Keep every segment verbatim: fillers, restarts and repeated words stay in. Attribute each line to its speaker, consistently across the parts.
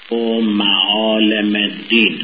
Speaker 1: و معالم الدین.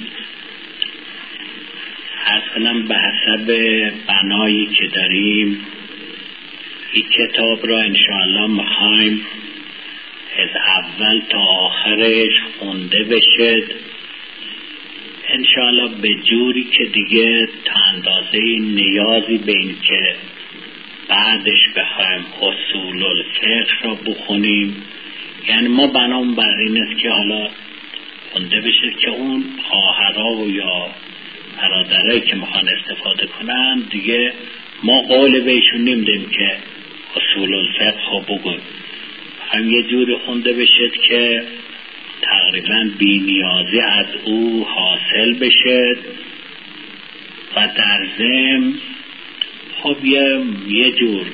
Speaker 1: اصلا به حسب بنایی که داریم این کتاب را انشاءالله میخوایم از اول تا آخرش خونده بشد، انشاءالله به جوری که دیگه تا اندازه نیازی به این که بعدش بخوایم اصول الفقه را بخونیم. یعنی ما بنام بر این است که حالا خونده بشه که اون خواهرها و یا برادرایی که میخوان استفاده کنن دیگه ما قول بهشون نمیدیم که اصول الفقه رو بگویم، هم یه جوری خونده بشه که تقریبا بی نیازی از او حاصل بشه و در ضمن خب یه, یه جور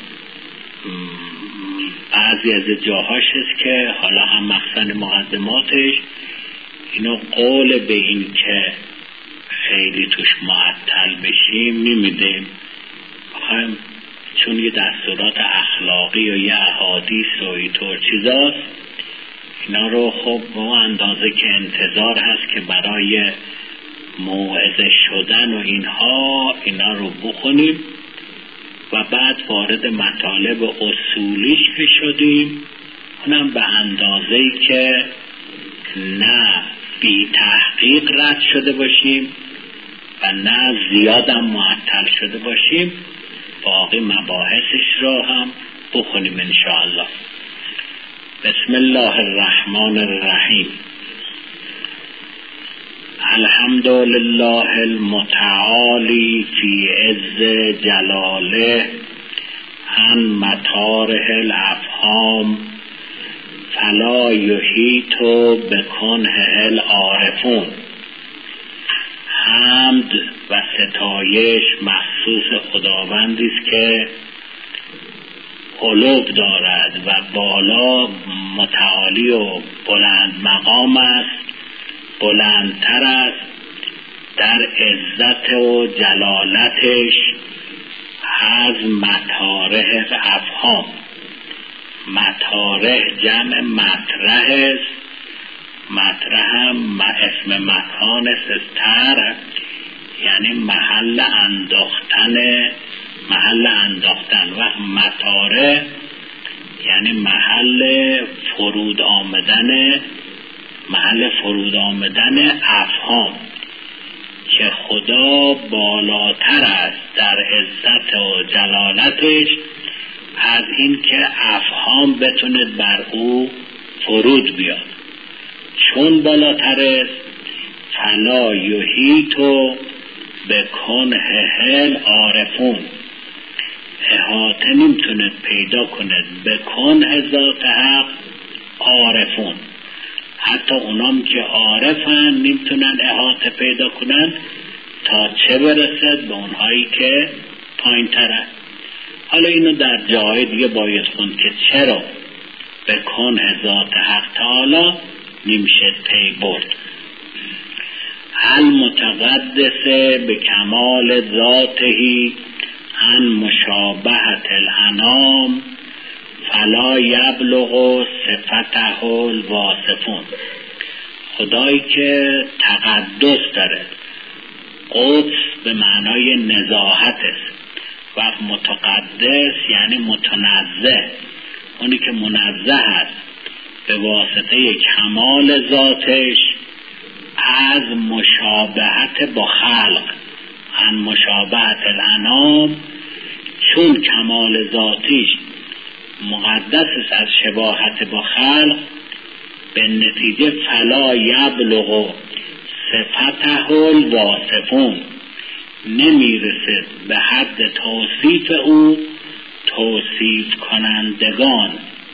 Speaker 1: بعضی از جاهاش است که حالا هم مخزن مقدماتش اینو قول به این که خیلی توش معطل بشیم نمیدیم، بخوایم چون یه دستورات اخلاقی و یه احادیث و اینطور چیزاست اینا رو خب به اندازه که انتظار هست که برای موعظه شدن و اینها اینا رو بخونیم و بعد وارد مطالب اصولیش که شدیم اونم به اندازه‌ای که نه بی تحقیق رد شده باشیم و نه زیادم معطل شده باشیم، باقی مباحثش رو هم بخونیم انشاءالله. بسم الله الرحمن الرحیم. الحمد لله المتعالی فی عز جلاله عن مطارح الافهام فلا یحیط بکنه العارفون. حمد و ستایش مخصوص خداوندی است که علو دارد و بالا متعالی و بلند مقام است، بلندتر است در عزت و جلالتش از مطارح افهام. مطارح جمع مطرح است، مطرح هم اسم مکان است، تر یعنی محل انداختن، محل انداختن و مطارح یعنی محل فرود آمدن، محل فرود آمدن افهام که خدا بالاتر است در عزت و جلالتش از این که افهام بتونه بر او فرود بیاد. چون بالاتر است فلا یحیط بکنه العارفون، احاطه نمیتونه پیدا کنه بکنه ذات حق عارفون، حتی اونام که عارفن نمیتونن احاطه پیدا کنن تا چه برسد به اونهایی که پایین ترن. حالا اینو در جای دیگه باید خوند که چرا بکنه ذات حق تعالی نمیشه پی برد. المتقدس به کمال ذاته عن مشابهت الانام فلا یبلغ صفته الواصفون. خدایی که تقدس داره، قدس به معنای نزاهت است و متقدس یعنی متنزه، اونی که منزه است به واسطه کمال ذاتش از مشابهت با خلق، عن مشابهت الانام، چون کمال ذاتیش مقدس است از شباهت با خلق، به نتیجه فلا یبلغ صفته الواصفون، نمیرسه به حد توصیف او توصیف کنندگان.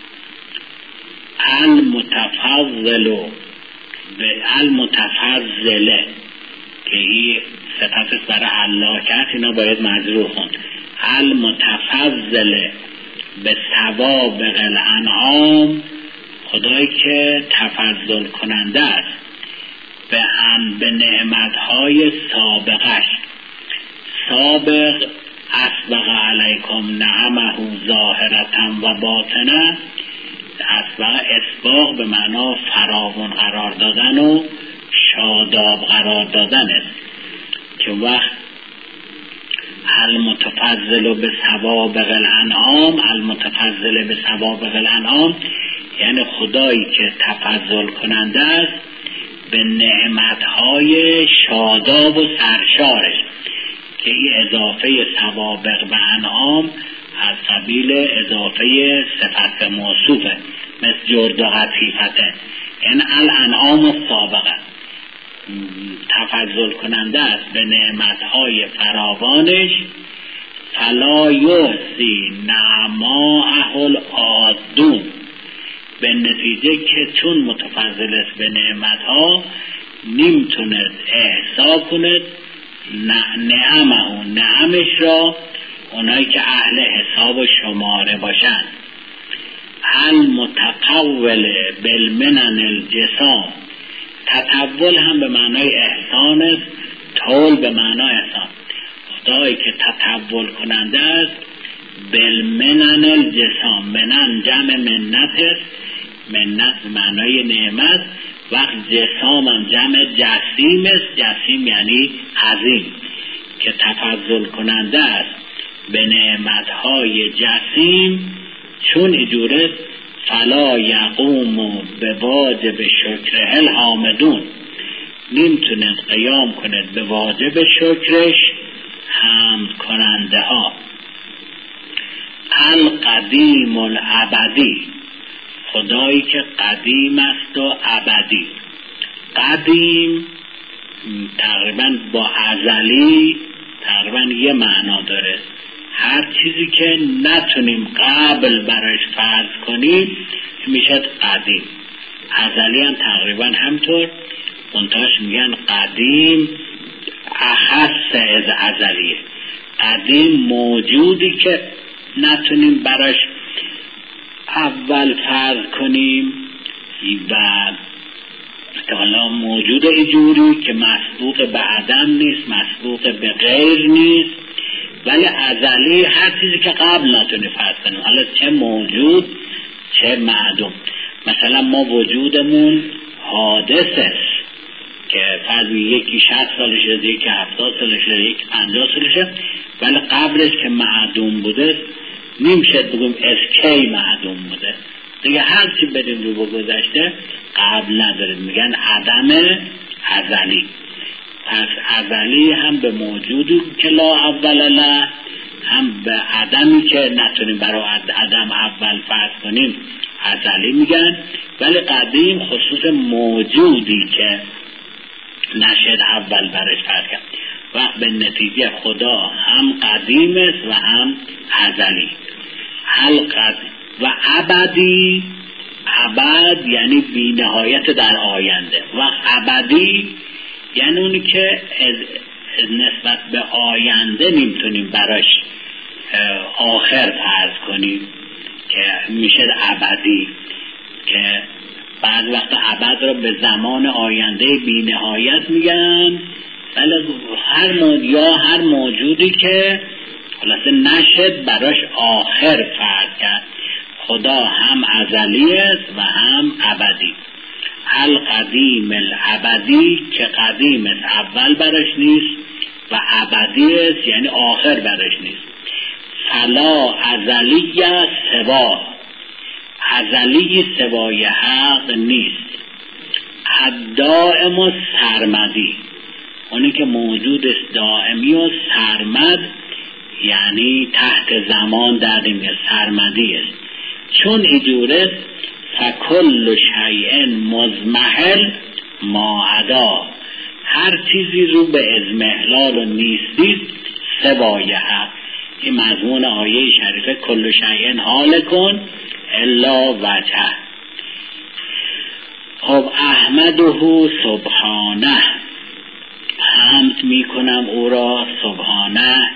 Speaker 1: المتفضل به المتفضله که این صفت برای الله که هست، اینا باید مجرور خوند. المتفضل به سوابق الانعام، خدایی که تفضل کننده است به ان به نعمتهای سابقش. سابق اسبق علیکم نعمه ظاهرة و باطنه، اسبق اسباق به معنا فراوان قرار دادن و شاداب قرار دادن است که وقت المتفضل به سوابق الانعام، المتفضل به سوابق الانعام یعنی خدایی که تفضل کننده است به نعمتهای شاداب و سرشارش، که این اضافه سوابق به انعام از قبیل اضافه صفت به موصوفه، مثل جرد و قطیفته، یعنی الانعام السابقه، تفضل کننده است به نعمتهای فراوانش. فلا یحصی نعماءه العادون، به نتیجه که چون متفضل است به نعمتها نمیتوند احصا کند نعمه نعمش را اونایی که اهل حساب و شماره باشند. المتقول بالمنن الجسام، تطول هم به معنای احسان است، طول به معنای احسان. خدایی که تطول کننده است بالمنن الجسام، منن جمع منت است، منت به معنای نعمت، وقت جسام هم جمع جسیم است، جسیم یعنی عظیم، که تفضل کننده است به نعمتهای جسیم. چون اجورت فلا یقوم به واجب شکر الحامدون، نمیتونه قیام کند به واجب شکرش حمد کننده ها. القدیم الابدی، خدایی که قدیم است و ابدی. قدیم تقریبا با ازلی تقریبا یه معنا داره، هر چیزی که نتونیم قبل براش فرض کنیم میشه قدیم. ازلی هم تقریبا همطور، منتهاش میگن قدیم اخص از ازلیه. قدیم موجودی که نتونیم براش اول فرض کنیم و حالا موجود ایجوری که مسبوق به عدم نیست، مسبوق به غیر نیست، ولی ازلی هر چیزی که قبل نتونی فرض کنیم، حالا چه موجود چه معدوم. مثلا ما وجودمون حادث است که فرض یکی شصت سالشه، یکی هفتاد سالشه، یکی پنجاه سالشه، ولی قبلش که معدوم بوده نمیشه بگم از کی معدوم بوده دیگه. هر چی بدیم رو بگذشته قبل نداریم، میگن عدم ازلی. پس ازلی هم به موجودی که لا اول له، هم به عدمی که نتونیم برای عدم اول فرض کنیم ازلی میگن. ولی قدیم خصوص موجودی که نشد اول برش فرض کرد. وقت به نتیجه خدا هم قدیم است و هم ازلی. هل قدیم و ابدی، ابد یعنی بی نهایت در آینده. وقت ابدی یعنی اونی که از نسبت به آینده نمیتونیم براش آخر فرض کنیم که میشه ابدی، که بعد وقت ابد رو به زمان آینده بی نهایت میگن. ولی هر موجود یا هر موجودی که خلاصه نشد براش آخر فرض کرد. خدا هم ازلی است و هم ابدی. القدیم الابدی، که قدیم است اول براش نیست و ابدی است یعنی آخر براش نیست. فلا ازلی سوا، ازلی سوای حق نیست. الدائم و سرمدی، اونی که موجود است دائمی و سرمد یعنی تحت زمان در این سرمدی است. چون ایجورت فکل شیء مزمحل ما عدا، هر چیزی رو به ازمحلال و نیستی سوای حق. این مضمون آیه شریفه کل شیء حالکن الا وجهه. خب احمده سبحانه، حمد میکنم او را سبحانه.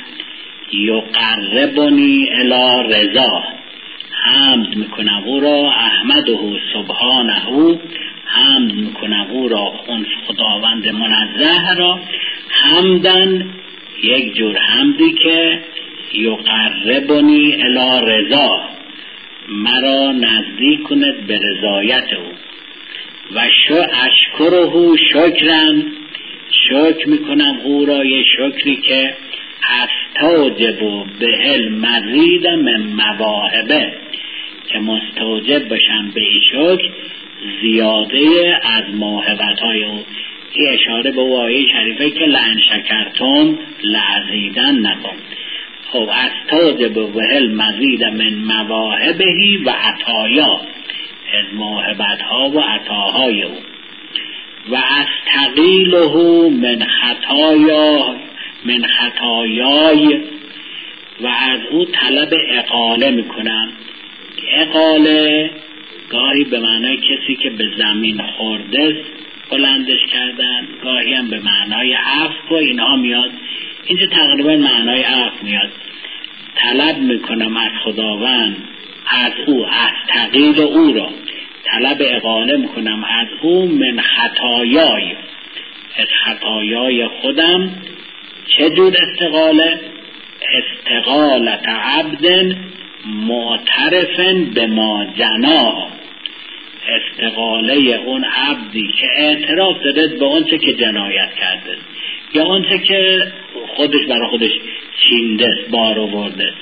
Speaker 1: یقربنی الی رضا، حمد میکنم او را. احمده سبحانه، حمد میکنم او را خون خداوند منزه را. حمدن یک جور حمدی که یقربنی الی رضا، مرا نزدیک کند به رضایت او و شو اشکره شکرن، شکر میکنم او را یه شکری که استوجب بهل مزید من مواهبه، که مستوجب بشم به این شکر زیاده از موهبت‌های او. این اشاره به آیه شریفه که لئن شکرتم لأزیدنکم. خب استوجب بهل مزید من مواهبه و عطایا، از موهبت‌ها و عطاهای او. و استقیله من خطایا من خطایای، و از او طلب اقاله میکنم. اقاله گاهی به معنای کسی که به زمین خورده بلندش کردن، گاهی هم به معنای عفو و اینها میاد. اینجا تقریبا معنای عفو میاد. طلب میکنم از خداوند، از او، از تغییر او را طلب اقاله میکنم از او، من خطایای، از خطایای خودم. چه جور استقاله؟ استقالت عبد معترفن به ما جنا، استقاله اون عبدی که اعتراف داده به اونچه که جنایت کرده یا اونچه که خودش برای خودش چینده بار آورده.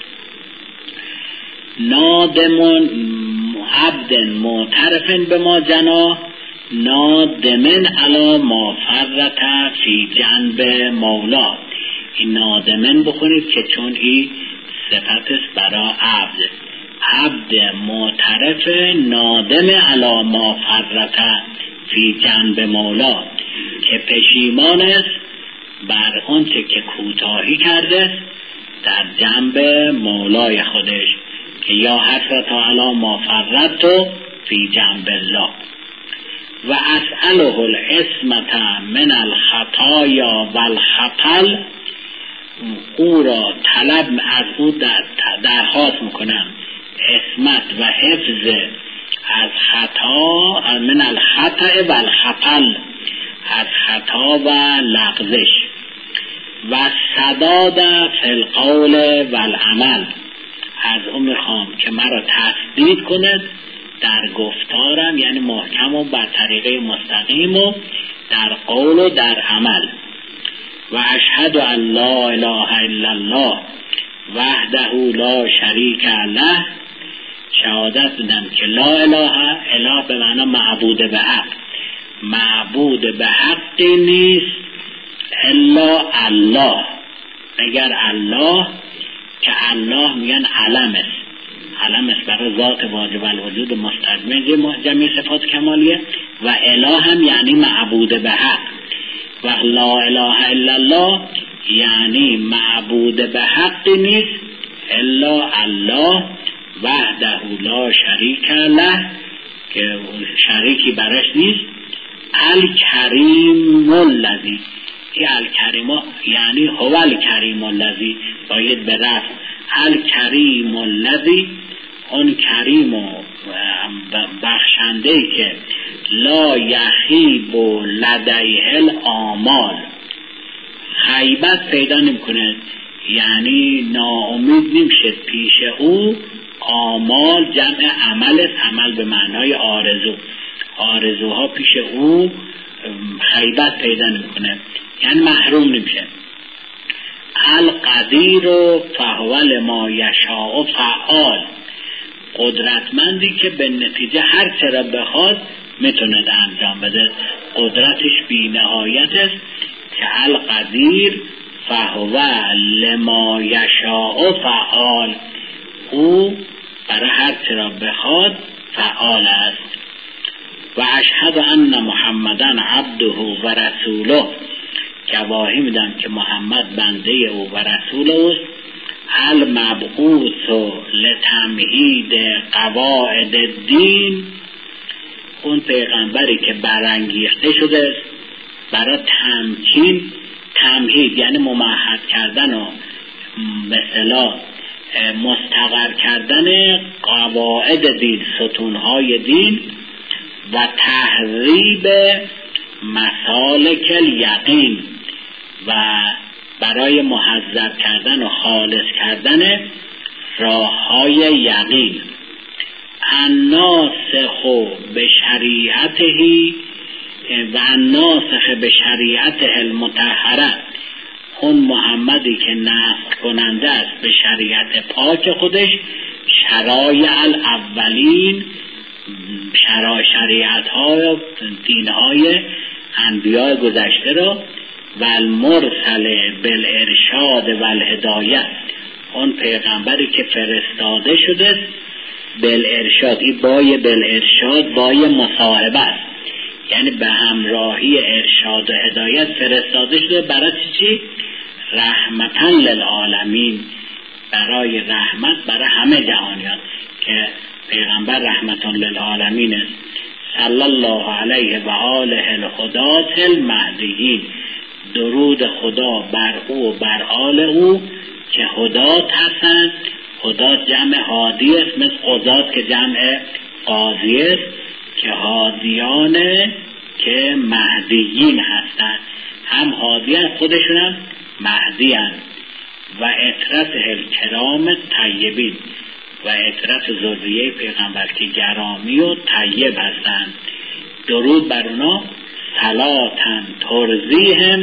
Speaker 1: نادمون عبد معترفن به ما جنا، نادمن علی ما فرط فی جنب مولا. این نادمن بخونید که چون این صفتش برای عبد، عبد معترف نادم علی ما فرط فی جنب مولا، که پشیمان است بر آنچه که کوتاهی کرده در جنب مولای خودش، که یا حسرت علی ما فرط فی جنب الله. و اسأله العصمت من الخطایا والخطل، او را طلب از او درخواست میکنم عصمت و حفظ از خطا، من الخطا و الخطل، از خطا و لغزش. و سداد فی القول و العمل، از او میخوام که مرا تثبیت کند در گفتارم، یعنی محکم و بر طریقه مستقیم و در قول و در عمل. و اشهد ان لا اله الا الله وحده لا شریک له، شهادت بدم که لا اله، اله به معنی معبود به حق، معبود به حقی نیست الا الله، مگر الله، که الله میگن علم است، علم است برای ذات واجب الوجود مستلزم جمعی صفات کمالیه. و اله هم یعنی معبود به حق، و لا اله الا الله یعنی معبود به حق نیست الا الله وحده لا شریک له، که شریکی برش نیست. الکریم الذی، این الکریم یعنی هو الکریم الذی، باید به رفع الکریم الذی، اون کریم و بخشنده که لا یخیب لدیه الآمال، خیبت پیدا نمیکنه، یعنی ناامید نمیشه پیش او. آمال جمع عمل است، عمل به معنای آرزو، آرزوها پیش او خیبت پیدا نمیکنه، یعنی محروم نمیشه. القدیر فهو لما یشاء فعال، قدرتمندی که به نتیجه هر چه را بخواد میتونه انجام بده، قدرتش بی نهایت است. که القدیر فهو لما یشاء فعال، او برای هر چه را بخواد فعال است. و اشهد ان محمدن عبده و رسوله، گواهی میدم که محمد بنده او و رسول اوست. المبعوث لتمهید قواعد الدین، اون پیغمبری که برانگیخته شده برای تمکین، تمهید یعنی ممهد کردن و به اصطلاح مستقر کردن قواعد دین، ستونهای دین، و تحریب مسالک الیقین، و برای محذب کردن و خالص کردن راههای یقین. الناسخ به شریعته و الناسخ به شریعته المطهره، اون محمدی که نسخ کننده است به شریعت پاک خودش، شرایع الاولین، شرایع شریعت های دین های انبیاء گذشته را، و المرسل بالارشاد و الهدایه، اون پیغمبری که فرستاده شده بالارشاد، این بای بالارشاد بای مصاحبه است، یعنی به همراهی ارشاد و هدایت فرستاده شده. برای چی؟ رحمتاً للعالمین، برای رحمت برای همه جهانیان که پیغمبر رحمتاً للعالمین است. صلی الله علیه و آله الهداة المهدیین، درود خدا بر او و بر آل او که هدات هستند. هدات جمع هادی است، مثل قضات که جمع قاضی است، که هادیان که مهدیین هستند، هم هادی هست خودشون هم مهدی هست. و اطرت الکرام طیبین، و اطرت ذریه پیغمبر که گرامی و طیب هستند، درود بر اونا. صلاتن ترزیهم،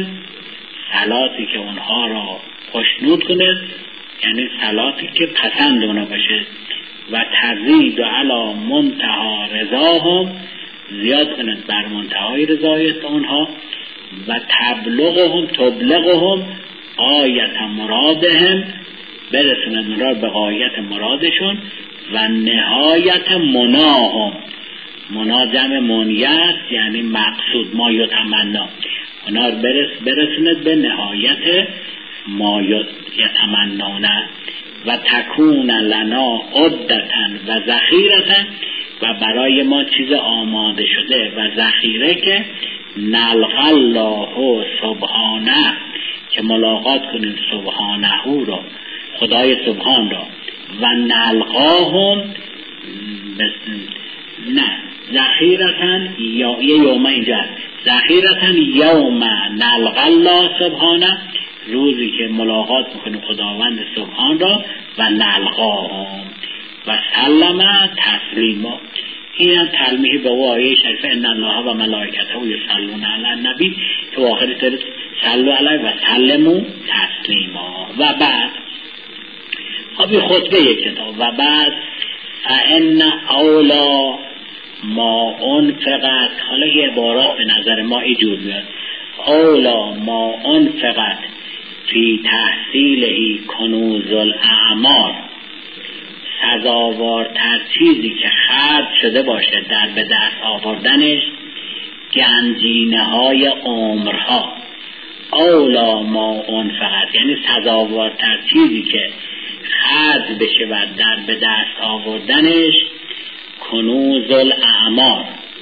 Speaker 1: صلاتی که اونها را خوشنود کنه، یعنی صلاتی که پسند اونا باشه. و تزید علی منتها رضاهم، زیاد کنه بر منتهای رضایت اونها. و تبلغهم تبلغهم آیت مرادهم، برسونه اونا به غایت مرادشون. و نهایت مناهم، منا جمع منیه است، یعنی مقصود، ما یتمنا، اونا برس برسونه به نهایت ما یتمنونه. و تکون لنا عدتن و ذخیرتن، و برای ما چیز آماده شده و ذخیره که نلقى الله سبحانه، که ملاقات کنیم سبحانه را، خدای سبحان را. و نلقاهم نه ذخیرتن، یا یه یوم اینجا ذخیرتن یوم نلقى الله سبحانه، روزی که ملاقات میکنیم خداوند سبحان را. و نلقاهم و سلم تسلیما، این هم تلمیح به آیه شریفه ان الله و ملائکته یصلون علی النبی، که آخری طرف صلوا علیه و سلموا تسلیما. و بعد خب خطبه یک کتاب. و بعد فان اولا ما انفقت، حالا یه عبارات به نظر ما اینجور میاد، اولا ما انفقت فی تحصیلهی کنوز الاعمار، سزاوارتر چیزی که خرج شده باشه در به دست آوردنش گنجینه های عمرها. اولا ما انفقت یعنی سزاوارتر چیزی که خرج بشه و در به دست آوردنش کنوز الاعمار.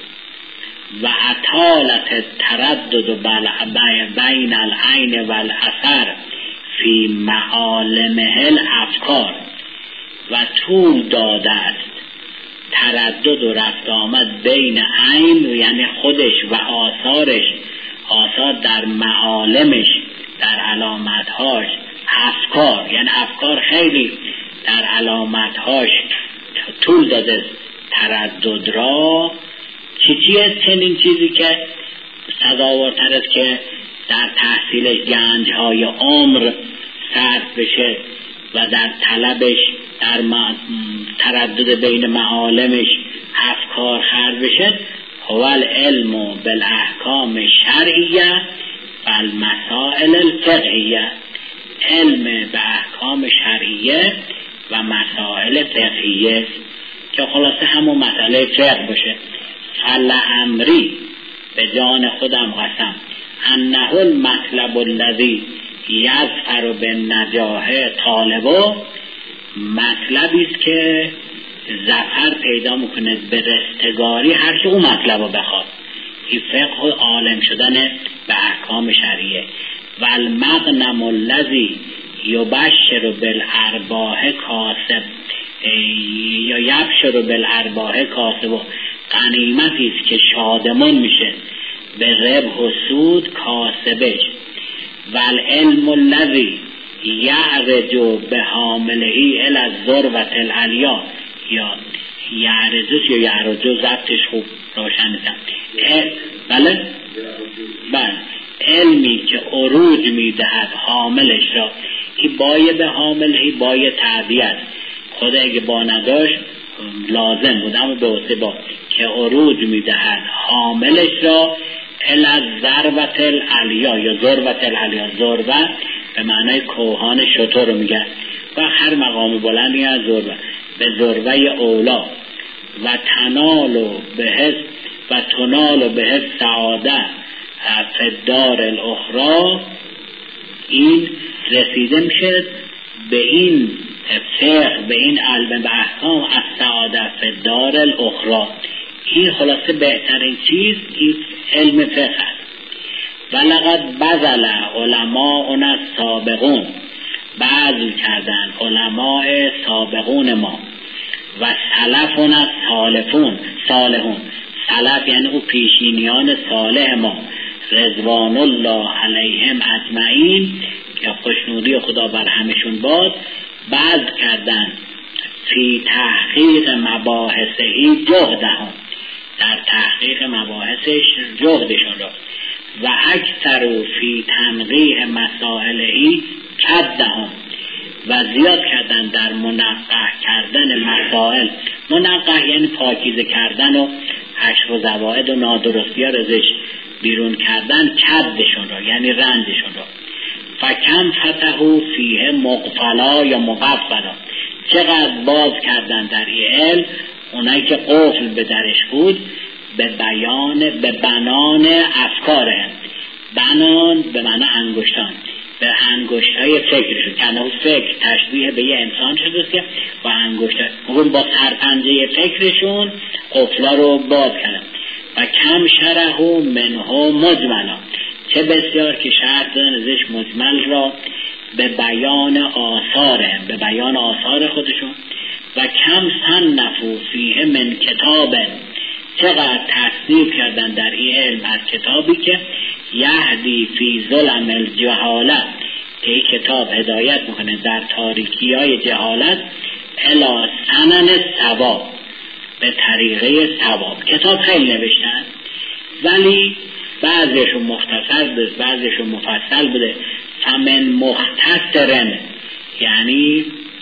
Speaker 1: و اطالت تردد بین العین و الاثر فی معالمه الافکار، و طول داده است تردد و رفت آمد بین عین، یعنی خودش و آثارش، آثار در معالمش، در علامتهاش، افکار، یعنی افکار خیلی در علامتهاش طول داده تردد را. چی چیه چنین چیزی که سزاوارتر است که در تحصیلش گنجهای عمر صرف بشه و در طلبش، در تردد بین معالمش افکار خرج بشه؟ هو العلم بالاحکام شرعیه و المسائل الفقهیه، علم به احکام شرعیه و مسائل فقهیه، که خلاصه همون مسئله فقه باشه. فلعمری، به جان خودم قسم، انه المطلب الذی یظفر بالنجاح طالبه، مطلبی است که ظفر پیدا میکنه به رستگاری هر که اون مطلب رو بخواد. این فقه و عالم شدن به احکام شرعیه. و المغنم الذی یبشر بالارباح کاسب، یا یبشر بالارباح کاسب، غنیمتی است که شادمان میشه به ربح و سود کاسبش. و العلم الذی یعرج به حاملهی الی الذروة العلیا، یا یعرجوس یا یعرجو ضبطش خوب روشن زد. بله بله علمی که عروج میدهد حاملش را، این بایه به حامل، این بایه تعبیت، خود اگه با نداشت لازم بود، اما به واسه با که عروج میدهد حاملش را الی ضربت العلیا یا ضربت العلیا. ضربت به معنای کوهان شتر رو میگن و هر مقام بلندی از ضربه به ضربه اولا و تنال و بهست و تنال و بهست سعاده فدار الاخرى. این رسیده میشه به این فقه، به این علم به احکام از سعاده فدار الاخرى. این خلاصه بهترین چیز این علم فقه است. ولقد بذل علماءنا السابقون، بذل کردن علماء سابقون ما و سلفنا الصالحون، صالحون سلف یعنی او پیشینیان صالح ما، رضوان الله علیهم اجمعین که خوشنودی خدا بر همشون باد، بذل کردن فی تحقیق مباحثی جهدهم، در تحقیق مباحثش جهدشون را، و اکثر فی تنقیح مسائلی کدهم، و زیاد کردن در منقح کردن مسائل. منقح یعنی پاکیزه کردن و حشو و زوائد و نادرستی ها رزش بیرون کردن، کدشون را یعنی رندشون را. فکم فتحو فیه مقفلا یا مقفلا، چقدر باز کردن در این علم اونایی که قفل به درش بود، به بیان به بنان افکارهم. بنان به معنی انگشتان، به انگشتای فکرشون، کنه فکر تشبیه به یه انسان شده که با انگشت اون با سرپنجه فکرشون قفلا رو باز کردن. و کم شرحو منه مجملا، چه بسیار که شرط دادن ازش مجمل را به بیان آثارهم، به بیان آثار خودشون. و کم صنفوا فیه من کتاب، چقدر تصنیف کردن در این علم از کتابی که یهدی فی ظلم الجهالت، که این کتاب هدایت میکنه در تاریکی های جهالت، الی سنن ثواب، به طریقه ثواب. کتاب خیلی نوشتن ولی بعضیشون مختصر بوده، بعضیشون مفصل بوده. فمن مختصرن یعنی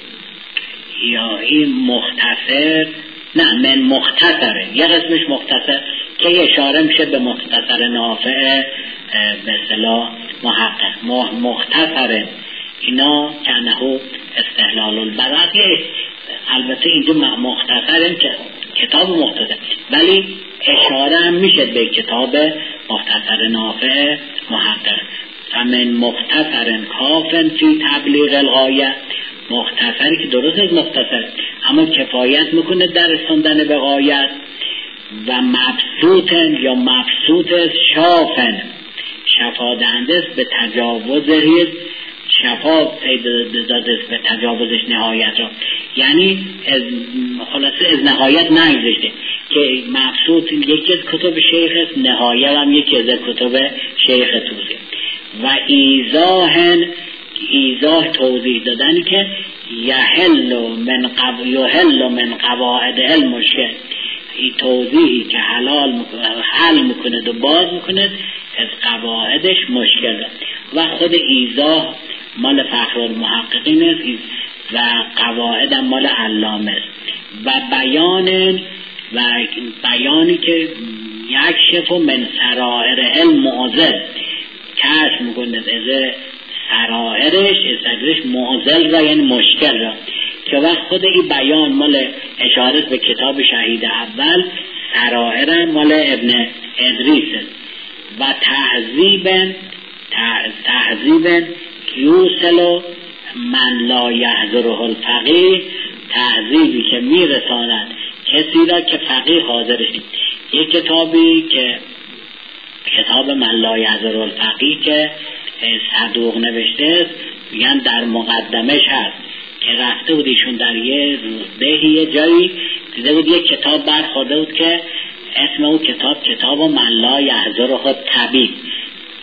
Speaker 1: یا این مختصر، نه من مختصره، یه قسمش مختصر که اشاره میشه به مختصر نافع به اصطلاح محقق. مختصره اینا کنهو استحلال البراءه، البته اینجا مختصره که کتاب مختصر، ولی اشاره هم میشه به کتاب مختصر نافع محقق. فمن مختصر کافن فی تبلیغ الغایه، مختصری که درست از مختصر اما کفایت میکنه در رساندن به غایت. و مبسوطن یا مبسوط شافن، شفا دهنده است به تجاوز ریز، شفا داده است به تجاوزش نهایت را، یعنی از خلاصه از نهایت نگذشته. که مبسوط یکی از کتب شیخ است، نهایت هم یکی از کتب شیخ توسی. و ایزاهن، ایزاه توضیح دادنی که یحل من قو... یحل من قواعد المشکل، این توضیحی که حلال میکنه، حل میکنه و باز میکنه از قواعدش مشکل را. و خود ایزاه مال فخر المحققین است و قواعد هم مال علامه است. و بیان و بیانی که یک شف من سرائر علم معضل، کشف میکنه از سرائرش، از معضل را یعنی مشکل را. که وقت خود این بیان مال اشاره به کتاب شهید اول، سرائر مال ابن ادریس و تهذیبن تهذیبن یوصل من لا یحضره الفقیه، تهذیبی که میرساند کسی را که فقیه حاضرش نیست. یک کتابی که کتاب من لا یحضره الفقیه که صدوق نوشته است، میگن در مقدمش هست که رفته بود ایشون در یه روزدهی یه جایی دیده بود یک کتاب برخورده بود که اسم او کتاب کتاب من لا یحضره طبیب،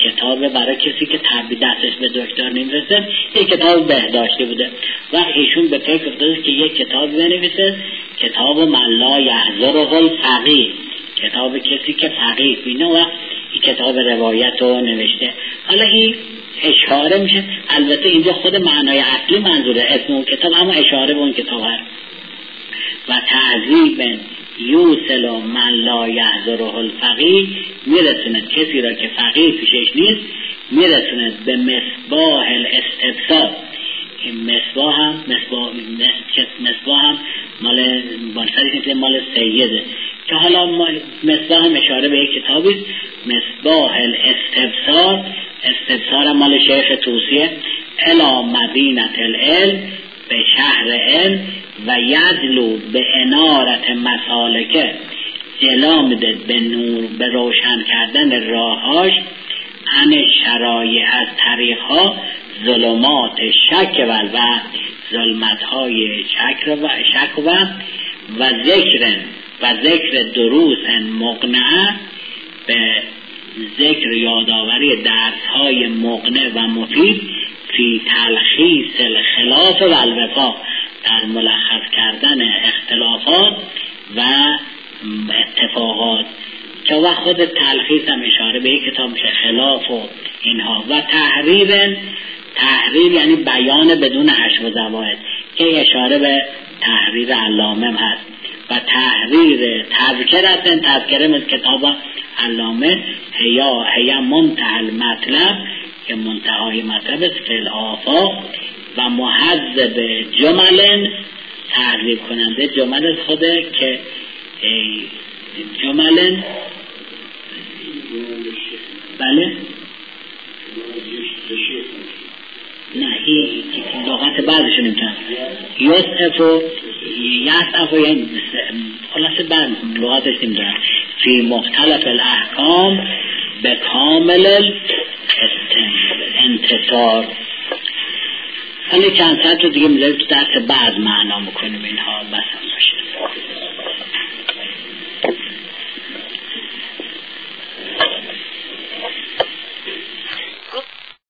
Speaker 1: کتاب برای کسی که طبی دستش به دکتر نمیرسه، یک کتاب بهداشتی بوده. وقت ایشون به فکر افتاده که یک کتاب بنویسه، کتاب من لا یحضره الفقیه، کتاب کسی که فقیه بینه، و این کتاب روایت رو نوشته. حالا این اشاره میشه، البته اینجا خود معنای اصلی منظوره اسم اون کتاب، اما اشاره به اون کتاب هست. و تعذیب یوصل من لا یحضره الفقیه، میرسوند کسی را که فقیه پیشش نیست، میرسوند به مصباح الاستبصار. این مصباح هم مصباح مصباح هم مال بانسری مال سیده، که حالا مصباح هم اشاره به یک کتابی، مصباح الاستبصار. استبصار هم مال شیخ توسیه، الی مدینه العلم، به شهر علم، و یدلو به انارت مسالکه، جلا میده به نور، به روشن کردن راهاش، عن شرایع از طریقها، ظلمات شک و و ظلمت های شک و شک و و ذکر و ذکر دروس مقنعه، به ذکر یادآوری درس های مقنع و مفید، فی تلخیص الخلاف و الوفاق، در ملخص کردن اختلافات و اتفاقات، که وقت خود تلخیص هم اشاره به یک کتاب میشه، خلاف و اینها. و تحریر، تحریر یعنی بیان بدون حشو و زوائد، که اشاره به تحریر علامه هست. و تحریر تذکرتن، تذکره مثل کتاب علامه، هیا هیا منتهى المطلب، که منتهای مطلب است، فی الآفاق. و محذب جمل، تحریف کننده جمل از خوده، که جمل بله نه این لغت بعدش نمیتونم یوسف و یسف و یعنی خلاصه بعد لغتش نمیتونم، فی مختلف الاحکام به کامل انتصار. حالا چند ساعت رو دیگه میذاریم تو درس بعد معنا میکنیم اینها، بس هم باشه.